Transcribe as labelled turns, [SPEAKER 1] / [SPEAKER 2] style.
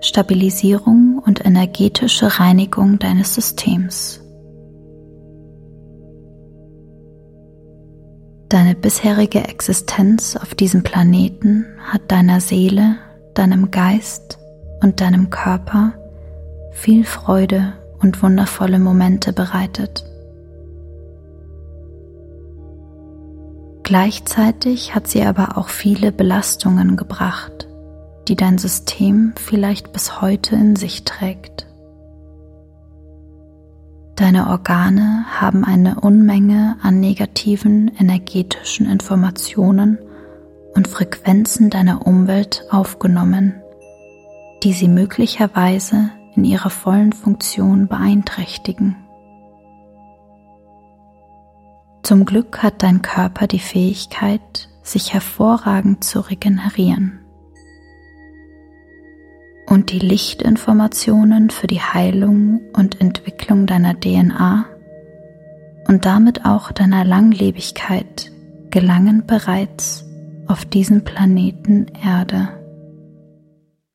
[SPEAKER 1] Stabilisierung und energetische Reinigung deines Systems. Deine bisherige Existenz auf diesem Planeten hat deiner Seele, deinem Geist und deinem Körper viel Freude und wundervolle Momente bereitet. Gleichzeitig hat sie aber auch viele Belastungen gebracht, die dein System vielleicht bis heute in sich trägt. Deine Organe haben eine Unmenge an negativen energetischen Informationen und Frequenzen deiner Umwelt aufgenommen, die sie möglicherweise in ihrer vollen Funktion beeinträchtigen. Zum Glück hat dein Körper die Fähigkeit, sich hervorragend zu regenerieren. Und die Lichtinformationen für die Heilung und Entwicklung deiner DNA und damit auch deiner Langlebigkeit gelangen bereits auf diesen Planeten Erde.